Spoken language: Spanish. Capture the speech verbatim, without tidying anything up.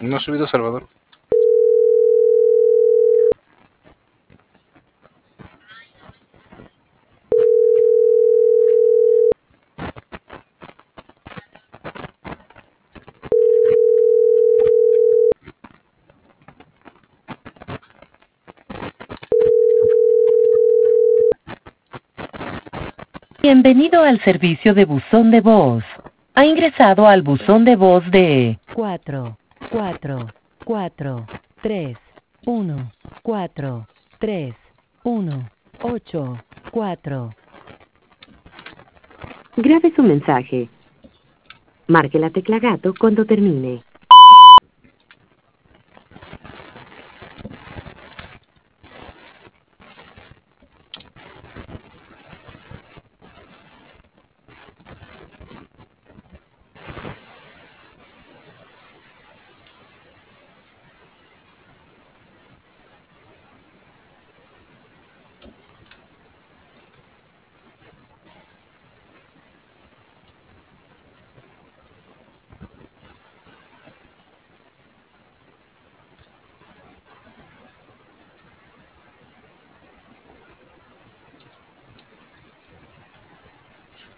No ha subido Salvador. Bienvenido al servicio de buzón de voz. Ha ingresado al buzón de voz de cuatro, cuatro, cuatro, tres, uno, cuatro, tres, uno, ocho, cuatro. Grabe su mensaje. Marque la tecla gato cuando termine.